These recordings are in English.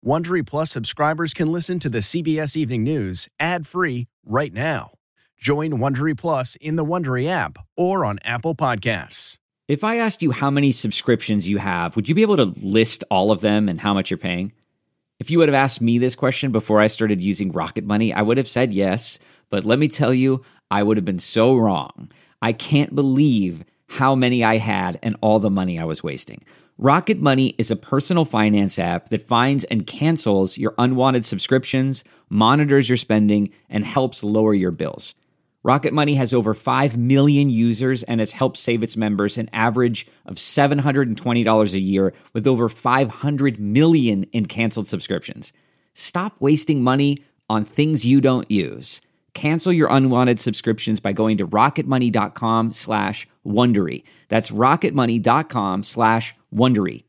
Wondery Plus subscribers can listen to the CBS Evening News ad-free right now. Join Wondery Plus in the Wondery app or on Apple Podcasts. If I asked you how many subscriptions you have, would you be able to list all of them and how much you're paying? If you would have asked me this question before I started using Rocket Money, I would have said yes, but let me tell you, I would have been so wrong. I can't believe how many I had and all the money I was wasting. Rocket Money is a personal finance app that finds and cancels your unwanted subscriptions, monitors your spending, and helps lower your bills. Rocket Money has over 5 million users and has helped save its members an average of $720 a year with over 500 million in canceled subscriptions. Stop wasting money on things you don't use. Cancel your unwanted subscriptions by going to rocketmoney.com/Wondery. That's rocketmoney.com/Wondery.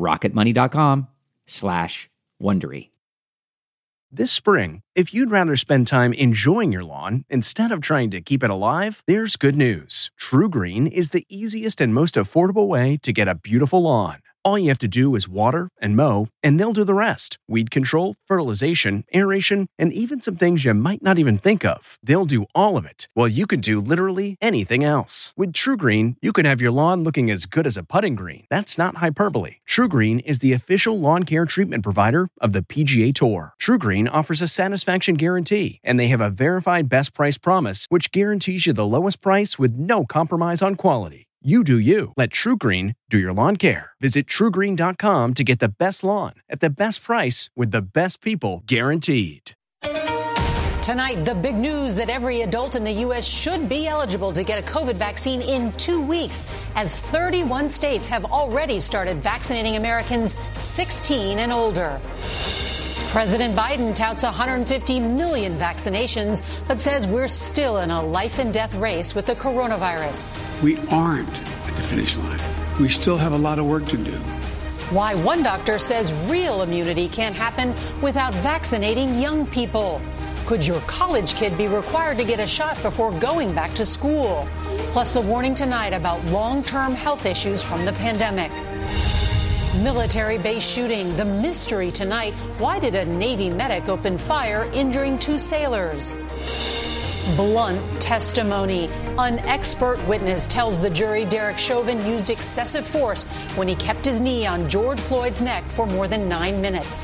rocketmoney.com/Wondery. This spring, if you'd rather spend time enjoying your lawn instead of trying to keep it alive, there's good news. True Green is the easiest and most affordable way to get a beautiful lawn. All you have to do is water and mow, and they'll do the rest. Weed control, fertilization, aeration, and even some things you might not even think of. They'll do all of it, while you can do literally anything else. With True Green, you can have your lawn looking as good as a putting green. That's not hyperbole. True Green is the official lawn care treatment provider of the PGA Tour. True Green offers a satisfaction guarantee, and they have a verified best price promise, which guarantees you the lowest price with no compromise on quality. You do you. Let True Green do your lawn care. Visit TrueGreen.com to get the best lawn at the best price with the best people guaranteed. Tonight, the big news that every adult in the U.S. should be eligible to get a COVID vaccine in 2 weeks, as 31 states have already started vaccinating Americans 16 and older. President Biden touts 150 million vaccinations, but says we're still in a life and death race with the coronavirus. We aren't at the finish line. We still have a lot of work to do. Why one doctor says real immunity can't happen without vaccinating young people. Could your college kid be required to get a shot before going back to school? Plus the warning tonight about long-term health issues from the pandemic. Military base shooting, the mystery tonight. Why did a Navy medic open fire, injuring 2 sailors? Blunt testimony. An expert witness tells the jury Derek Chauvin used excessive force when he kept his knee on George Floyd's neck for more than 9 minutes.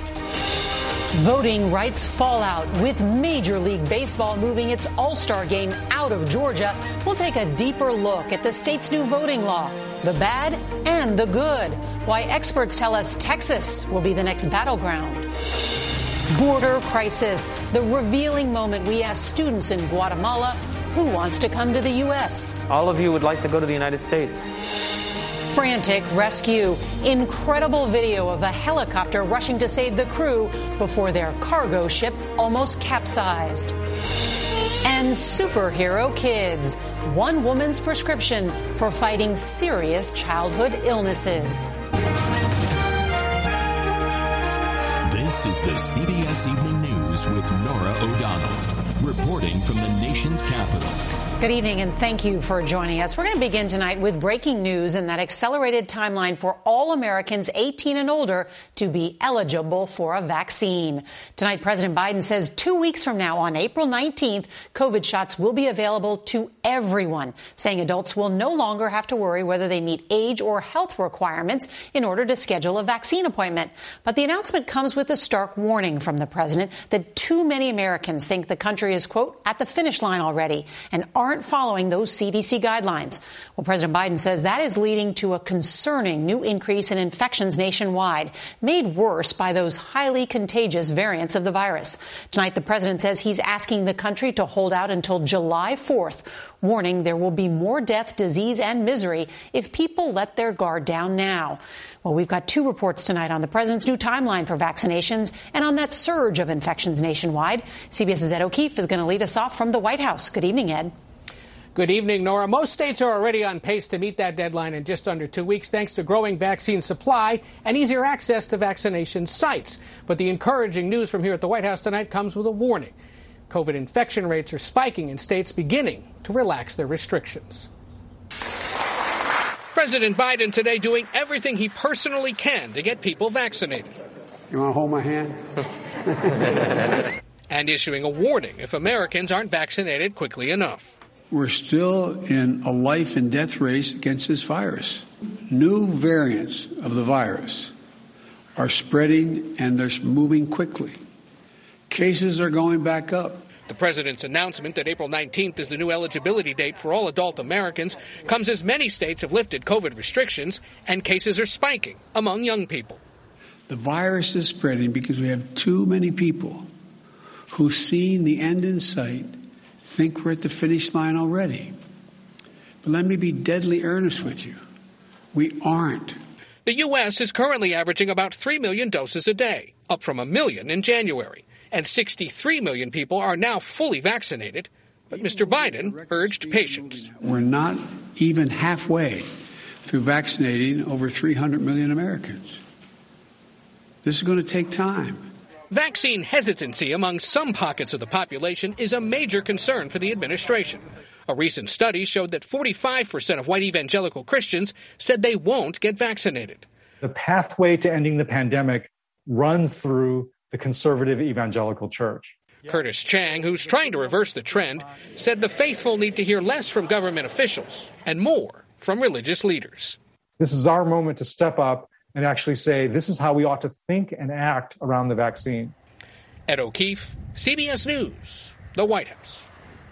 Voting rights fallout. With Major League Baseball moving its All-Star game out of Georgia, we'll take a deeper look at the state's new voting law, the bad and the good. Why experts tell us Texas will be the next battleground. Border crisis, the revealing moment we ask students in Guatemala who wants to come to the U.S. All of you would like to go to the United States. Frantic rescue. Incredible video of a helicopter rushing to save the crew before their cargo ship almost capsized. And superhero kids. One woman's prescription for fighting serious childhood illnesses. This is the CBS Evening News with Norah O'Donnell, reporting from the nation's capital. Good evening, and thank you for joining us. We're going to begin tonight with breaking news and that accelerated timeline for all Americans 18 and older to be eligible for a vaccine. Tonight, President Biden says 2 weeks from now, on April 19th, COVID shots will be available to everyone, saying adults will no longer have to worry whether they meet age or health requirements in order to schedule a vaccine appointment. But the announcement comes with a stark warning from the president that too many Americans think the country is, quote, at the finish line already and aren't following those CDC guidelines. Well, President Biden says that is leading to a concerning new increase in infections nationwide, made worse by those highly contagious variants of the virus. Tonight, the president says he's asking the country to hold out until July 4th, warning there will be more death, disease, and misery if people let their guard down now. Well, we've got 2 reports tonight on the president's new timeline for vaccinations and on that surge of infections nationwide. CBS's Ed O'Keefe is going to lead us off from the White House. Good evening, Ed. Good evening, Nora. Most states are already on pace to meet that deadline in just under 2 weeks, thanks to growing vaccine supply and easier access to vaccination sites. But the encouraging news from here at the White House tonight comes with a warning. COVID infection rates are spiking in states beginning to relax their restrictions. President Biden today doing everything he personally can to get people vaccinated. You want to hold my hand? And issuing a warning if Americans aren't vaccinated quickly enough. We're still in a life and death race against this virus. New variants of the virus are spreading and they're moving quickly. Cases are going back up. The president's announcement that April 19th is the new eligibility date for all adult Americans comes as many states have lifted COVID restrictions and cases are spiking among young people. The virus is spreading because we have too many people who've seen the end in sight, think we're at the finish line already. But let me be deadly earnest with you. We aren't. The U.S. is currently averaging about 3 million doses a day, up from 1 million in January. And 63 million people are now fully vaccinated. But Mr. Biden urged patience. We're not even halfway through vaccinating over 300 million Americans. This is going to take time. Vaccine hesitancy among some pockets of the population is a major concern for the administration. A recent study showed that 45% of white evangelical Christians said they won't get vaccinated. The pathway to ending the pandemic runs through the conservative evangelical church. Curtis Chang, who's trying to reverse the trend, said the faithful need to hear less from government officials and more from religious leaders. This is our moment to step up and actually say this is how we ought to think and act around the vaccine. Ed O'Keefe, CBS News, the White House.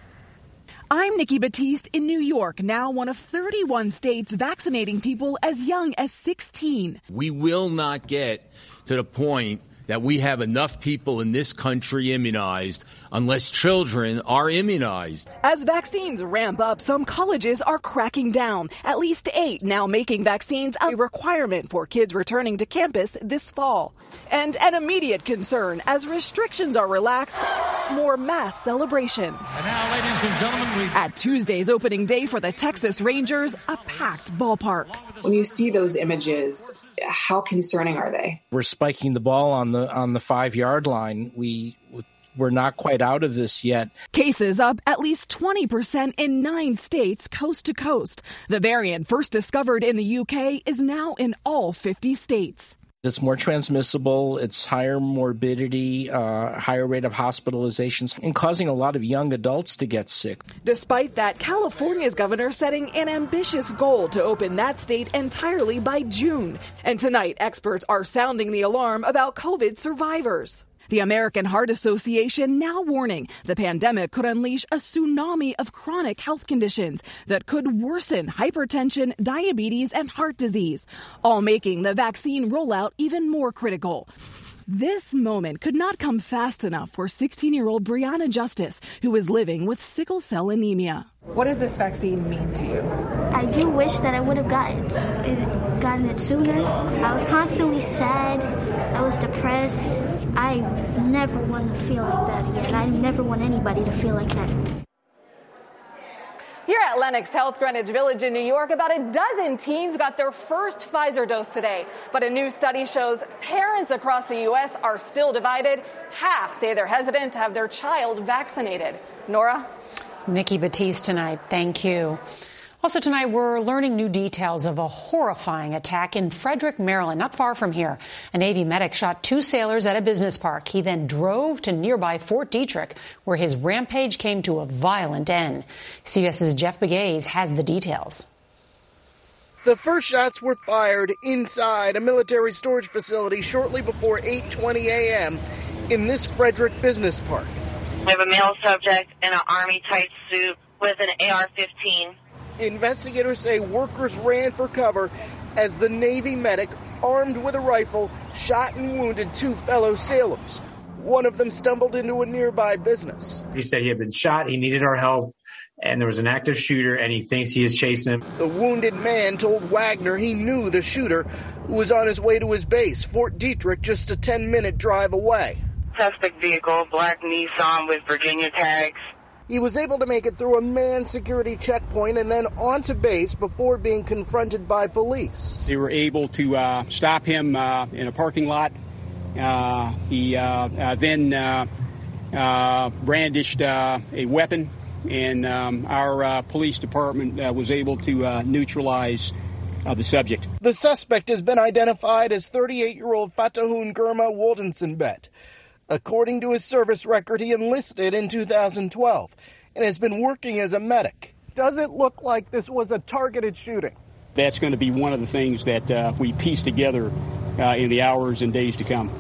I'm Nikki Batiste in New York, now one of 31 states vaccinating people as young as 16. We will not get to the point that we have enough people in this country immunized unless children are immunized. As vaccines ramp up, some colleges are cracking down. At least 8 now making vaccines a requirement for kids returning to campus this fall. And an immediate concern as restrictions are relaxed, more mass celebrations. And now, ladies and gentlemen, At Tuesday's opening day for the Texas Rangers, a packed ballpark. When you see those images, how concerning are they? We're spiking the ball on the 5-yard line. We're not quite out of this yet. Cases up at least 20% in 9 states coast to coast. The variant first discovered in the UK is now in all 50 states. It's more transmissible, it's higher morbidity, higher rate of hospitalizations, and causing a lot of young adults to get sick. Despite that, California's governor setting an ambitious goal to open that state entirely by June. And tonight, experts are sounding the alarm about COVID survivors. The American Heart Association now warning the pandemic could unleash a tsunami of chronic health conditions that could worsen hypertension, diabetes, and heart disease, all making the vaccine rollout even more critical. This moment could not come fast enough for 16-year-old Brianna Justice, who is living with sickle cell anemia. What does this vaccine mean to you? I do wish that I would have gotten it sooner. I was constantly sad. I was depressed. I never want to feel like that again. I never want anybody to feel like that. Here at Lenox Health Greenwich Village in New York, about a dozen teens got their first Pfizer dose today. But a new study shows parents across the U.S. are still divided. Half say they're hesitant to have their child vaccinated. Nora? Nikki Batiste tonight. Thank you. Also tonight, we're learning new details of a horrifying attack in Frederick, Maryland, not far from here. A Navy medic shot 2 sailors at a business park. He then drove to nearby Fort Detrick, where his rampage came to a violent end. CBS's Jeff Begaze has the details. The first shots were fired inside a military storage facility shortly before 8:20 a.m. in this Frederick business park. We have a male subject in an army-type suit with an AR-15. Investigators say workers ran for cover as the Navy medic, armed with a rifle, shot and wounded 2 fellow sailors. One of them stumbled into a nearby business. He said he had been shot, he needed our help, and there was an active shooter, and he thinks he is chasing him. The wounded man told Wagner he knew the shooter, who was on his way to his base, Fort Detrick, just a 10-minute drive away. Suspect vehicle, black Nissan with Virginia tags. He was able to make it through a manned security checkpoint and then onto base before being confronted by police. They were able to stop him in a parking lot. He then brandished a weapon, and our police department was able to neutralize the subject. The suspect has been identified as 38-year-old Fatahun Gurma Woldensenbet. According to his service record, he enlisted in 2012 and has been working as a medic. Does it look like this was a targeted shooting? That's going to be one of the things that we piece together in the hours and days to come.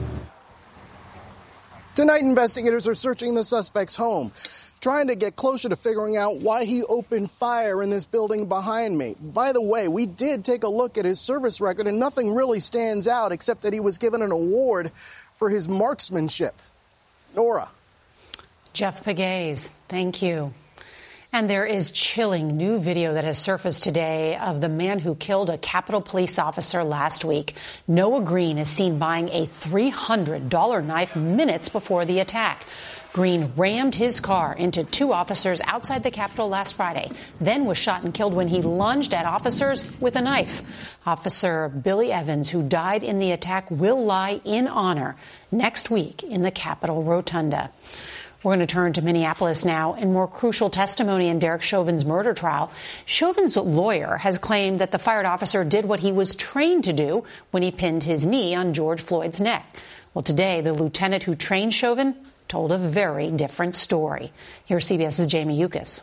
Tonight, investigators are searching the suspect's home, trying to get closer to figuring out why he opened fire in this building behind me. By the way, we did take a look at his service record, and nothing really stands out except that he was given an award for his marksmanship. Nora. Jeff Pegues, thank you. And there is chilling new video that has surfaced today of the man who killed a Capitol Police officer last week. Noah Green is seen buying a $300 knife minutes before the attack. Green rammed his car into two officers outside the Capitol last Friday, then was shot and killed when he lunged at officers with a knife. Officer Billy Evans, who died in the attack, will lie in honor next week in the Capitol Rotunda. We're going to turn to Minneapolis now and more crucial testimony in Derek Chauvin's murder trial. Chauvin's lawyer has claimed that the fired officer did what he was trained to do when he pinned his knee on George Floyd's neck. Well, today, the lieutenant who trained Chauvin told a very different story. Here's CBS's Jamie Yuccas.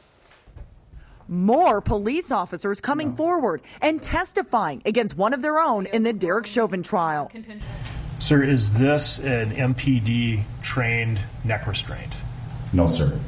More police officers coming forward and testifying against one of their own in the Derek Chauvin trial. Sir, is this an MPD-trained neck restraint? No, sir.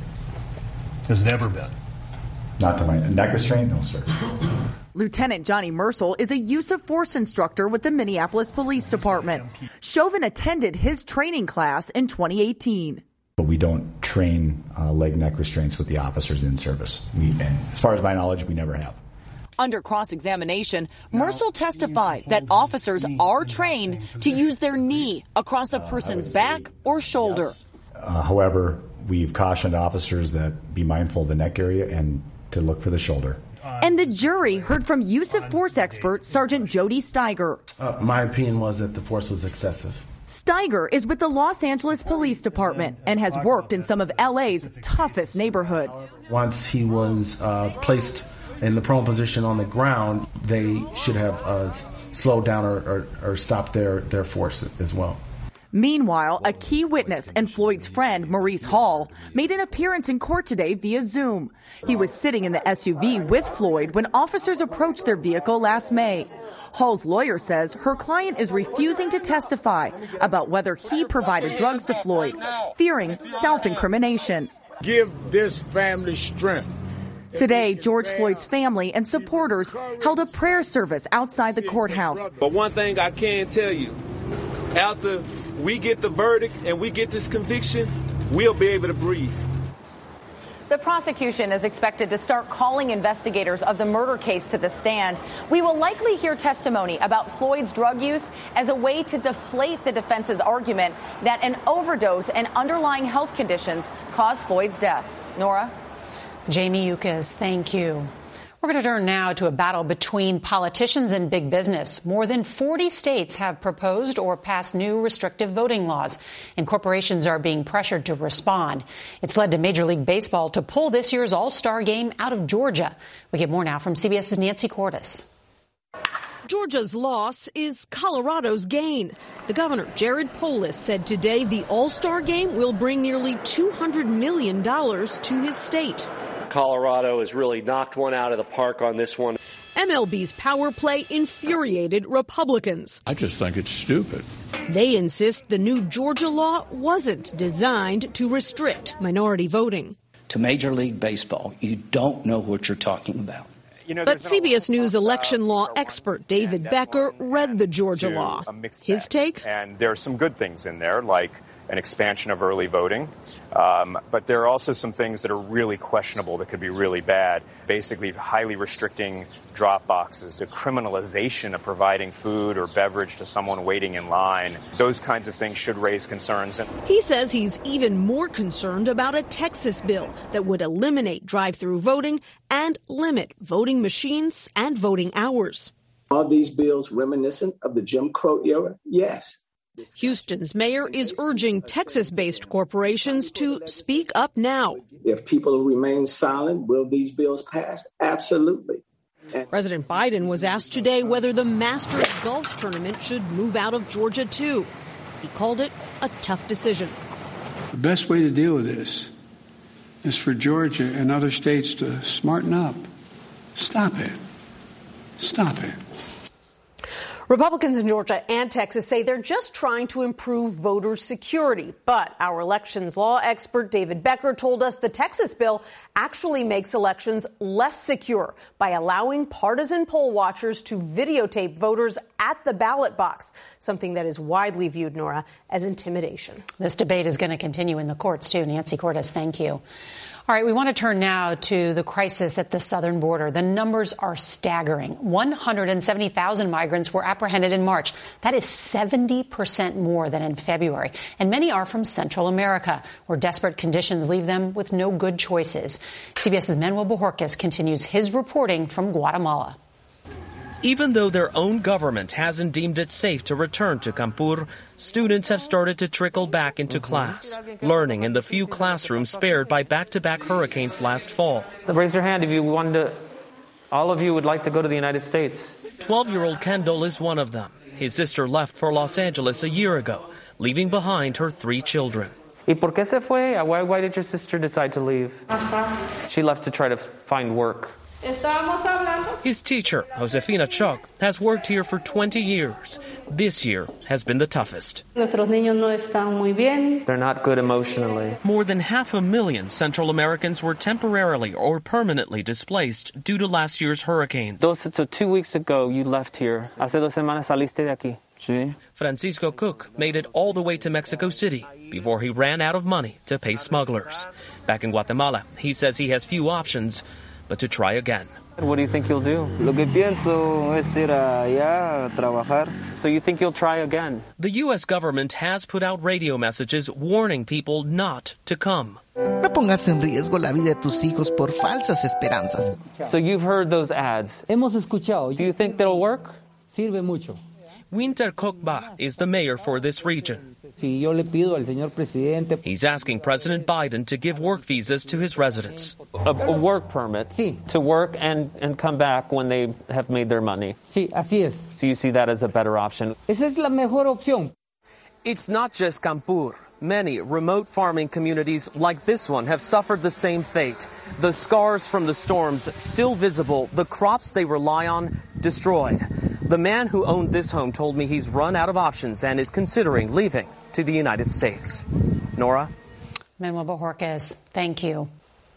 Has it ever been? Not to my neck restraint? No, sir. Lieutenant Johnny Mercel is a use of force instructor with the Minneapolis Police Department. Chauvin attended his training class in 2018. But we don't train leg neck restraints with the officers in service. And as far as my knowledge, we never have. Under cross-examination, Mercel testified that officers are trained to use their knee across a person's back or shoulder. Yes. However, we've cautioned officers that be mindful of the neck area and to look for the shoulder. And the jury heard from use of force expert Sergeant Jody Steiger. My opinion was that the force was excessive. Steiger is with the Los Angeles Police Department and has worked in some of LA's toughest neighborhoods. Once he was placed in the prone position on the ground, they should have slowed down or stopped their force as well. Meanwhile, a key witness and Floyd's friend, Maurice Hall, made an appearance in court today via Zoom. He was sitting in the SUV with Floyd when officers approached their vehicle last May. Hall's lawyer says her client is refusing to testify about whether he provided drugs to Floyd, fearing self-incrimination. Give this family strength. Today, George Floyd's family and supporters held a prayer service outside the courthouse. But one thing I can tell you, after we get the verdict and we get this conviction, we'll be able to breathe. The prosecution is expected to start calling investigators of the murder case to the stand. We will likely hear testimony about Floyd's drug use as a way to deflate the defense's argument that an overdose and underlying health conditions caused Floyd's death. Nora? Jamie Yuccas, thank you. We're going to turn now to a battle between politicians and big business. More than 40 states have proposed or passed new restrictive voting laws, and corporations are being pressured to respond. It's led to Major League Baseball to pull this year's All-Star game out of Georgia. We get more now from CBS's Nancy Cordes. Georgia's loss is Colorado's gain. The governor, Jared Polis, said today the All-Star game will bring nearly $200 million to his state. Colorado has really knocked one out of the park on this one. MLB's power play infuriated Republicans. I just think it's stupid. They insist the new Georgia law wasn't designed to restrict minority voting. To Major League Baseball, you don't know what you're talking about. But CBS News election law expert David Becker read the Georgia law. His take? And there are some good things in there, like an expansion of early voting. But there are also some things that are really questionable that could be really bad. Basically, highly restricting drop boxes, the criminalization of providing food or beverage to someone waiting in line. Those kinds of things should raise concerns. He says he's even more concerned about a Texas bill that would eliminate drive-through voting and limit voting machines and voting hours. Are these bills reminiscent of the Jim Crow era? Yes. Houston's mayor is urging Texas-based corporations to speak up now. If people remain silent, will these bills pass? Absolutely. President Biden was asked today whether the Masters golf tournament should move out of Georgia, too. He called it a tough decision. The best way to deal with this is for Georgia and other states to smarten up. Stop it. Stop it. Republicans in Georgia and Texas say they're just trying to improve voter security. But our elections law expert David Becker told us the Texas bill actually makes elections less secure by allowing partisan poll watchers to videotape voters at the ballot box, something that is widely viewed, Nora, as intimidation. This debate is going to continue in the courts, too. Nancy Cordes, thank you. All right, we want to turn now to the crisis at the southern border. The numbers are staggering. 170,000 migrants were apprehended in March. That is 70% more than in February. And many are from Central America, where desperate conditions leave them with no good choices. CBS's Manuel Bojorquez continues his reporting from Guatemala. Even though their own government hasn't deemed it safe to return to Campur, students have started to trickle back into class, learning in the few classrooms spared by back-to-back hurricanes last fall. Raise your hand if you wanted to. All of you would like to go to the United States. 12-year-old Kendall is one of them. His sister left for Los Angeles a year ago, leaving behind her 3 children. ¿Y por qué se fue? Why did your sister decide to leave? She left to try to find work. His teacher, Josefina Chuck, has worked here for 20 years. This year has been the toughest. They're not good emotionally. More than 500,000 Central Americans were temporarily or permanently displaced due to last year's hurricanes. So 2 weeks ago, you left here. Hace 2 semanas saliste de aquí. Sí. Francisco Cook made it all the way to Mexico City before he ran out of money to pay smugglers. Back in Guatemala, he says he has few options but to try again. What do you think you'll do? Lo que pienso es ir allá a trabajar. So you think you'll try again? The U.S. government has put out radio messages warning people not to come. No pongas en riesgo la vida de tus hijos por falsas esperanzas. So you've heard those ads. Hemos escuchado. Do you think they'll work? Sirve mucho. Winter Kokba is the mayor for this region. Si yo le pido al señor presidente. He's asking President Biden to give work visas to his residents. A work permit to work and come back when they have made their money. Sí, así es. So you see that as a better option? Esa es la mejor opción. It's not just Campur. Many remote farming communities like this one have suffered the same fate. The scars from the storms still visible, the crops they rely on destroyed. The man who owned this home told me he's run out of options and is considering leaving to the United States. Nora? Manuel Bojorquez, thank you.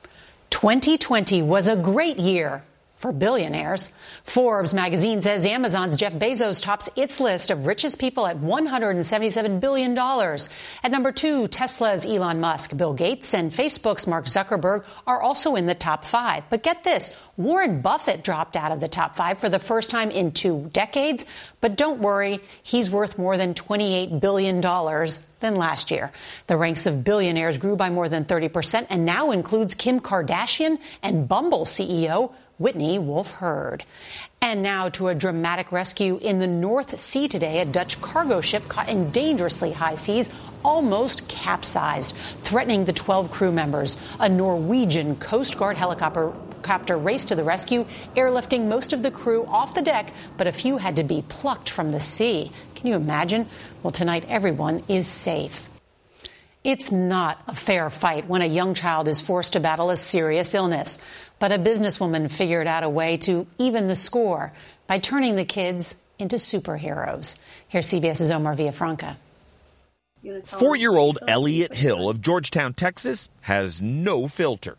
2020 was a great year for billionaires. Forbes magazine says Amazon's Jeff Bezos tops its list of richest people at $177 billion. At number 2, Tesla's Elon Musk. Bill Gates and Facebook's Mark Zuckerberg are also in the top 5. But get this, Warren Buffett dropped out of the top 5 for the first time in 2 decades. But don't worry, he's worth more than $28 billion than last year. The ranks of billionaires grew by more than 30% and now includes Kim Kardashian and Bumble CEO Whitney Wolfe Herd. And now to a dramatic rescue in the North Sea today. A Dutch cargo ship caught in dangerously high seas almost capsized, threatening the 12 crew members. A Norwegian Coast Guard helicopter raced to the rescue, airlifting most of the crew off the deck, but a few had to be plucked from the sea. Can you imagine? Well, tonight everyone is safe. It's not a fair fight when a young child is forced to battle a serious illness. But a businesswoman figured out a way to even the score by turning the kids into superheroes. Here's CBS's Omar Villafranca. 4-year-old Elliot Hill of Georgetown, Texas, has no filter.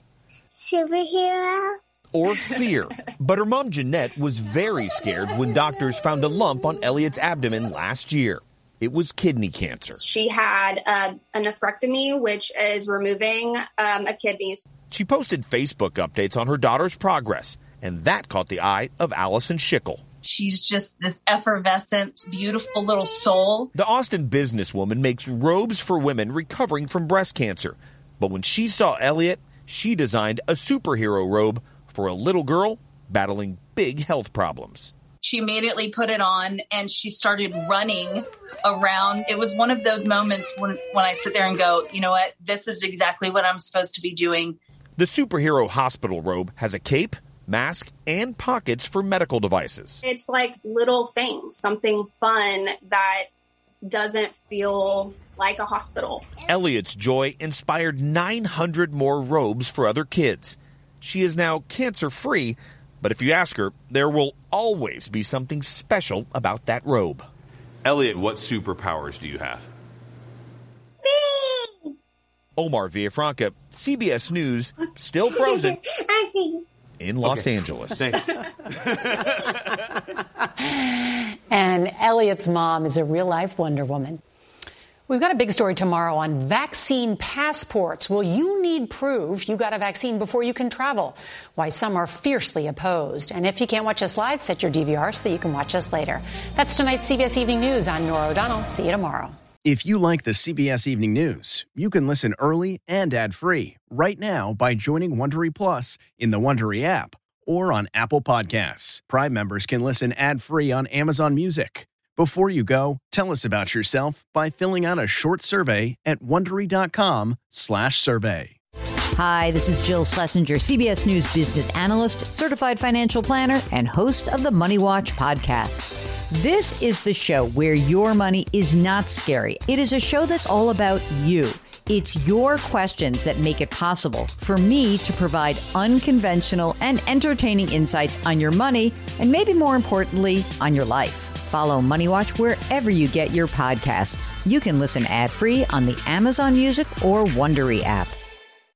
Superhero? Or fear. But her mom, Jeanette, was very scared when doctors found a lump on Elliot's abdomen last year. It was kidney cancer. She had a nephrectomy, which is removing a kidney. She posted Facebook updates on her daughter's progress, and that caught the eye of Allison Schickel. She's just this effervescent, beautiful little soul. The Austin businesswoman makes robes for women recovering from breast cancer. But when she saw Elliot, she designed a superhero robe for a little girl battling big health problems. She immediately put it on and she started running around. It was one of those moments when I sit there and go, you know what, this is exactly what I'm supposed to be doing. The superhero hospital robe has a cape, mask, and pockets for medical devices. It's like little things, something fun that doesn't feel like a hospital. Elliot's joy inspired 900 more robes for other kids. She is now cancer-free, but if you ask her, there will always be something special about that robe. Elliot, what superpowers do you have? Omar Villafranca, CBS News, still frozen in Los Angeles. Thanks. And Elliot's mom is a real-life Wonder Woman. We've got a big story tomorrow on vaccine passports. Will you need proof you got a vaccine before you can travel? Why some are fiercely opposed. And if you can't watch us live, set your DVR so that you can watch us later. That's tonight's CBS Evening News. I'm Norah O'Donnell. See you tomorrow. If you like the CBS Evening News, you can listen early and ad-free right now by joining Wondery Plus in the Wondery app or on Apple Podcasts. Prime members can listen ad-free on Amazon Music. Before you go, tell us about yourself by filling out a short survey at Wondery.com/survey. Hi, this is Jill Schlesinger, CBS News business analyst, certified financial planner, and host of the Money Watch podcast. This is the show where your money is not scary. It is a show that's all about you. It's your questions that make it possible for me to provide unconventional and entertaining insights on your money, and maybe more importantly, on your life. Follow Money Watch wherever you get your podcasts. You can listen ad-free on the Amazon Music or Wondery app.